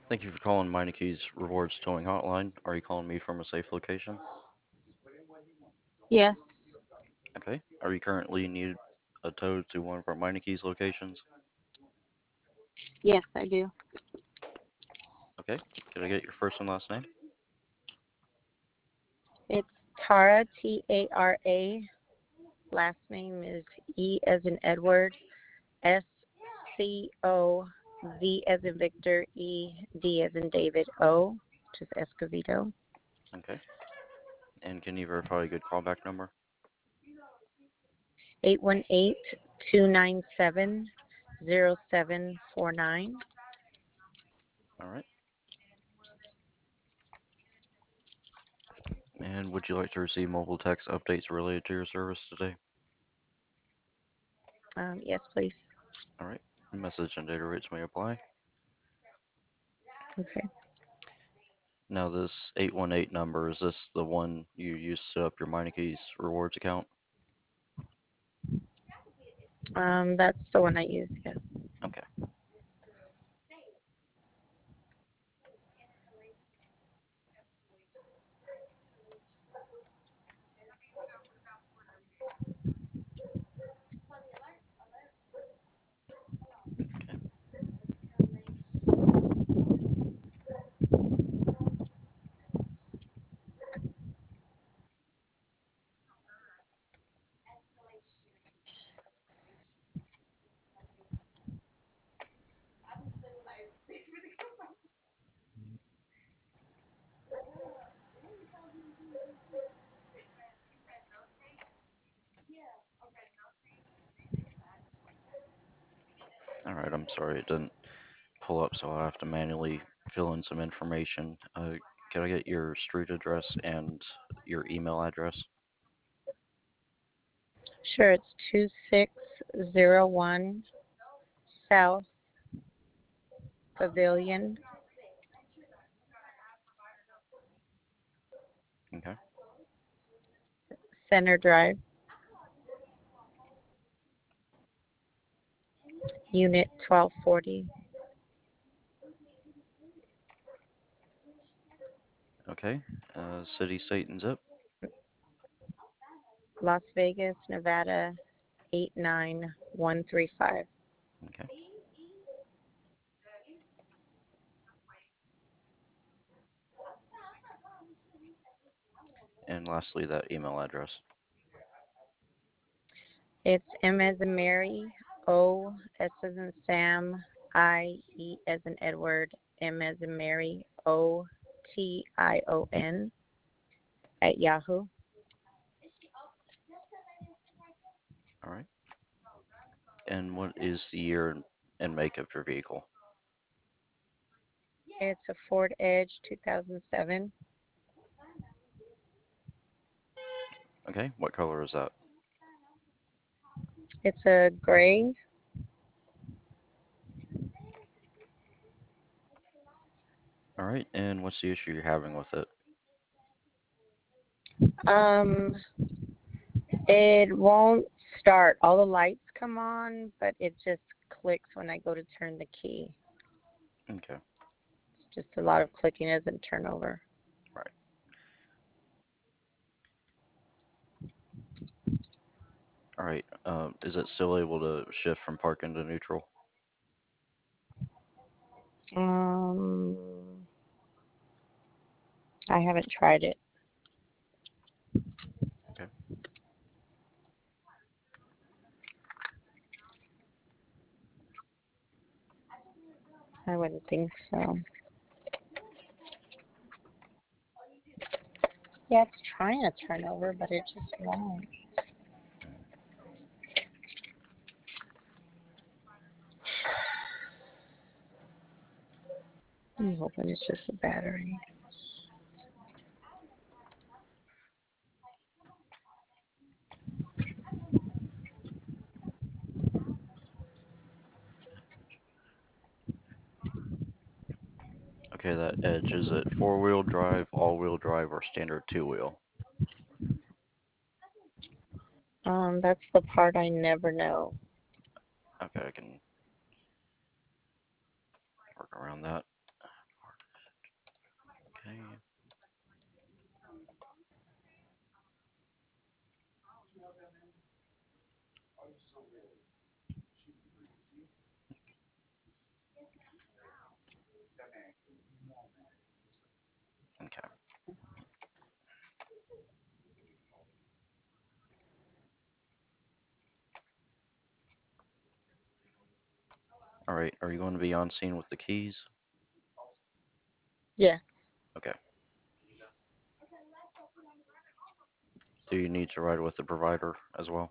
Thank you for calling Meineke Rewards Towing Hotline. Are you calling me from a safe location? Yes, Okay. Are you currently need a tow to one of our Meineke locations? yes, I do. Okay. Can I get your first and last name? It's Tara, Tara. Last name is E as in Edward, SCO, V as in Victor, ED as in David, O, which is Escovedo. Okay. And can you verify a good callback number? 818-297-0749. All right. And would you like to receive mobile text updates related to your service today? Yes, please. All right. Message and data rates may apply. Okay. Now, this 818 number, is this the one you use to set up your Meineke Rewards account? That's the one I use, yes. Okay. Okay. All right. I'm sorry it didn't pull up, so I'll have to manually fill in some information. Can I get your street address and your email address? Sure, it's 2601 South Pavilion Okay. Center Drive, Unit 1240, Okay. City, state, and zip. Las Vegas, Nevada 89135. Okay. And lastly, that email address. It's M as in Mary, O S as in Sam, I E as in Edward, M as in Mary, OTION at Yahoo. All right. And what is the year and make of your vehicle? It's a Ford Edge 2007. Okay. What color is that? It's a gray. All right. And what's the issue you're having with it? Um, it won't start. All the lights come on, but it just clicks when I go to turn the key. Okay. It's just a lot of clicking as in turnover. Right. All right. Is it still able to shift from park into neutral? Um, I haven't tried it. Okay. I wouldn't think so. Yeah, it's trying to turn over, but it just won't. I'm hoping it's just the battery. Okay, that edge, is it four-wheel drive, all-wheel drive, or standard two-wheel? That's the part I never know. Okay, I can work around that. Okay. Okay. All right. Are you going to be on scene with the keys? Yeah. Okay. Do you need to ride with the provider as well?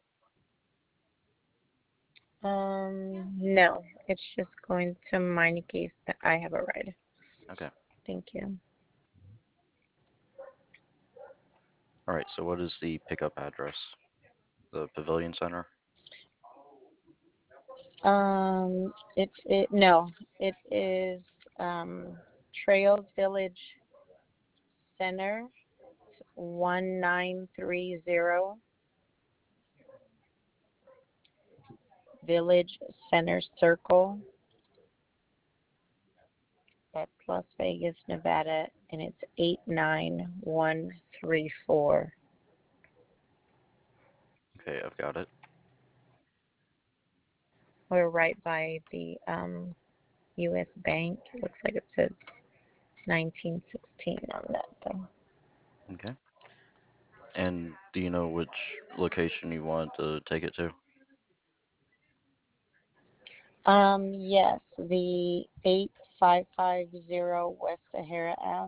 No. It's just going to mine in case that I have a ride. Okay. Thank you. All right. So what is the pickup address? The Pavilion Center? It no. It is Trails Village Center 1930 Village Center Circle. That's Las Vegas, Nevada, and it's 89134. Okay, I've got it. We're right by the U.S. Bank. It looks like it says 1916 on that thing. Okay. And do you know which location you want to take it to? Yes, the 8550 West Sahara Ave.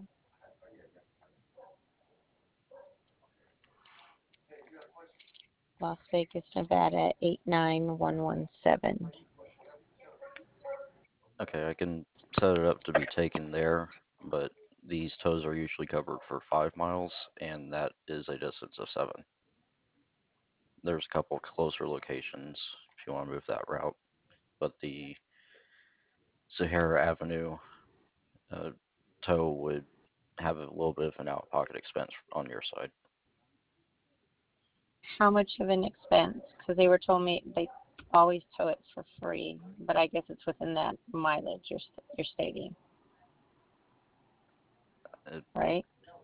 Las Vegas, Nevada 89117. Okay, I can set it up to be taken there, but these tows are usually covered for 5 miles, and that is a distance of 7. There's a couple closer locations if you want to move that route, but the Sahara Avenue uh, tow would have a little bit of an out-of-pocket expense on your side. How much of an expense? Because they were told me they always tow it for free, but I guess it's within that mileage you're stating, It, right?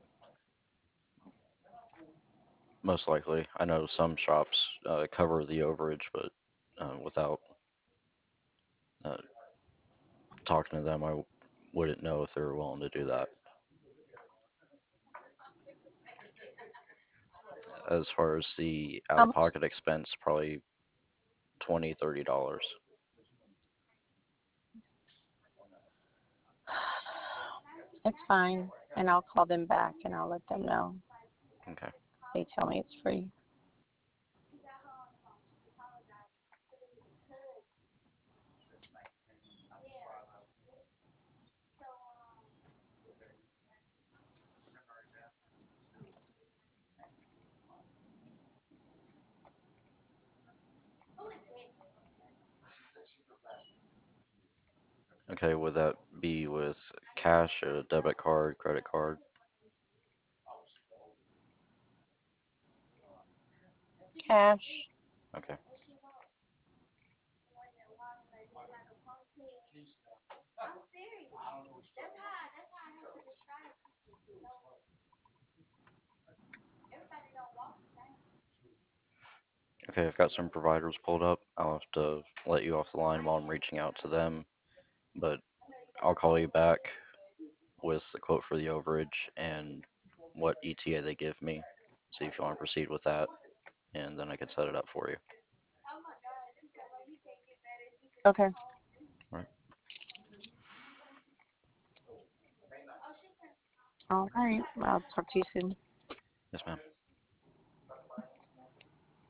most likely, I know some shops cover the overage, but without uh, talking to them, I wouldn't know if they were willing to do that. As far as the How much? out-of-pocket expense, probably $20-$30. It's fine, and I'll call them back and I'll let them know. Okay. They tell me it's free. Okay, would that be with cash, a debit card, credit card? Cash. Okay. Okay, I've got some providers pulled up. I'll have to let you off the line while I'm reaching out to them, but I'll call you back with the quote for the overage and what ETA they give me. See if you want to proceed with that, and then I can set it up for you. Okay. All right. All right. I'll talk to you soon. Yes, ma'am.